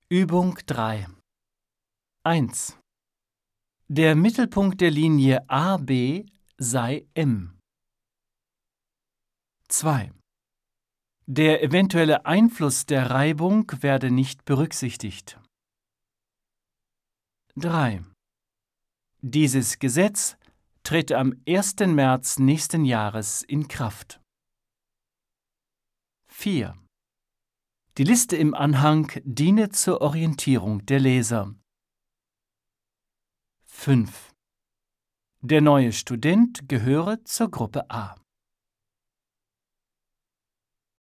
Übung 3. 1. Der Mittelpunkt der Linie AB sei M. 2. Der eventuelle Einfluss der Reibung werde nicht berücksichtigt. 3. Dieses Gesetz trete am 1. März nächsten Jahres in Kraft. 4. Die Liste im Anhang diene zur Orientierung der Leser. 5. Der neue Student gehöre zur Gruppe A.